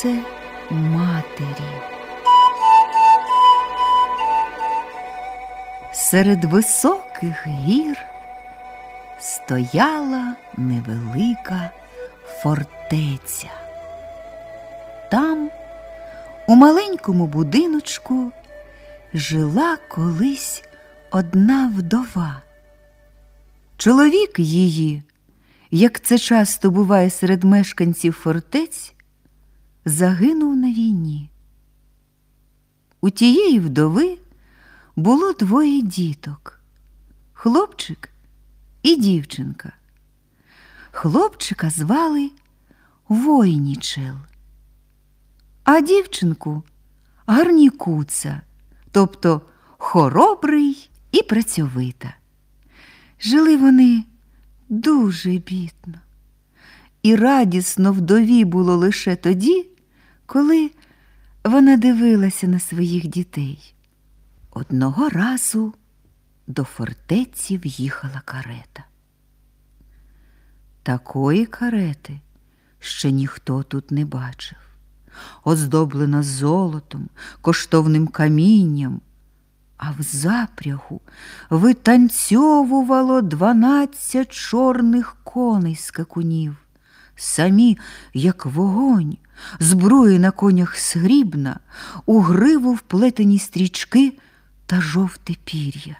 серце матері. Серед високих гір стояла невелика фортеця. Там, у маленькому будиночку, жила колись одна вдова. Чоловік її, як це часто буває серед мешканців фортець, загинув на війні. У тієї вдови було двоє діток – хлопчик і дівчинка. Хлопчика звали Войнічел, а дівчинку – Гарнікуца, тобто хоробрий і працьовита. Жили вони дуже бідно. І радісно вдові було лише тоді, коли вона дивилася на своїх дітей. Одного разу до фортеці в'їхала карета. Такої карети ще ніхто тут не бачив. Оздоблена золотом, коштовним камінням, а в запрягу витанцьовувало 12 чорних коней-скакунів. Самі, як вогонь, збруї на конях срібна, у гриву вплетені стрічки та жовте пір'я.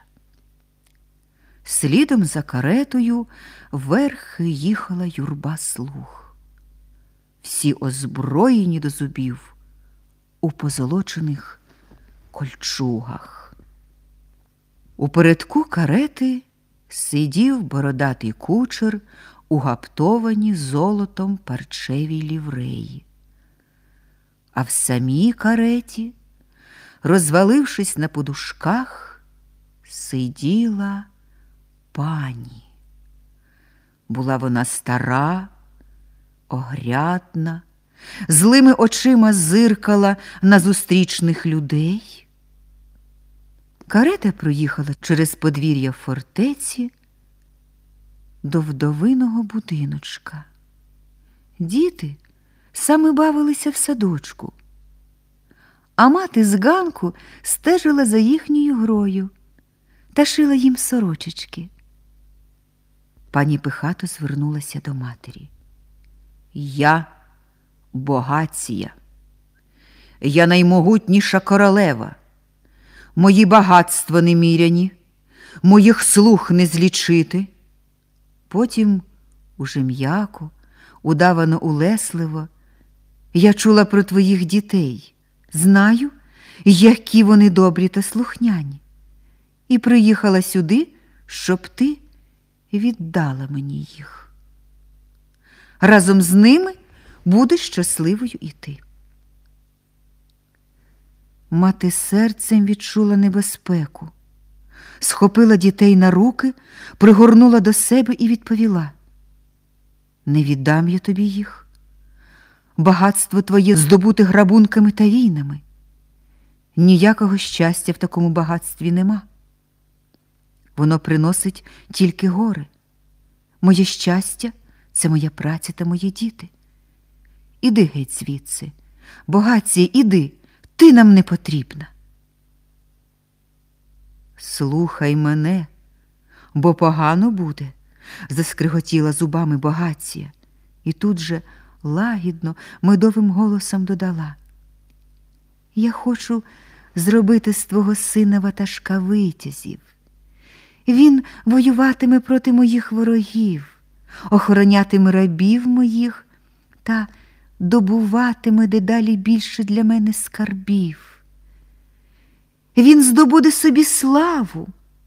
Слідом за каретою верхи їхала юрба слуг. Всі озброєні до зубів у позолочених кольчугах. У передку карети сидів бородатий кучер у гаптованій золотом парчевій лівреї. А в самій кареті, розвалившись на подушках, сиділа пані. Була вона стара, огрядна, злими очима зиркала на зустрічних людей. Карета проїхала через подвір'я фортеці до вдовиного будиночка. Діти саме бавилися в садочку, а мати з ганку стежила за їхньою грою та шила їм сорочечки. Пані пихато звернулася до матері. «Я Богація. Я наймогутніша королева. Мої багатства неміряні, моїх слуг не злічити». Потім уже м'яко, удавано улесливо: «Я чула про твоїх дітей, знаю, які вони добрі та слухняні, і приїхала сюди, щоб ти віддала мені їх. Разом з ними будеш щасливою і ти». Мати серцем відчула небезпеку, схопила дітей на руки, пригорнула до себе і відповіла: «Не віддам я тобі їх. Багатство твоє здобуте грабунками та війнами. Ніякого щастя в такому багатстві нема. Воно приносить тільки горе. Моє щастя – це моя праця та мої діти. Іди геть звідси, Богація, іди, ти нам не потрібна». «Слухай мене, бо погано буде», – заскриготіла зубами Богація, і тут же лагідно, медовим голосом додала: «Я хочу зробити з твого сина ватажка витязів. Він воюватиме проти моїх ворогів, охоронятиме рабів моїх та добуватиме дедалі більше для мене скарбів. Він здобуде собі славу.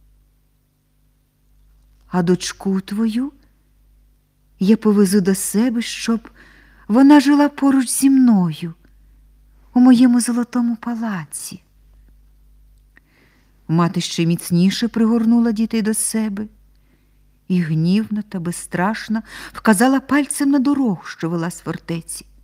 А дочку твою я повезу до себе, щоб вона жила поруч зі мною у моєму золотому палаці». Мати ще міцніше пригорнула дітей до себе і гнівно та безстрашно вказала пальцем на дорогу, що вела з фортеці.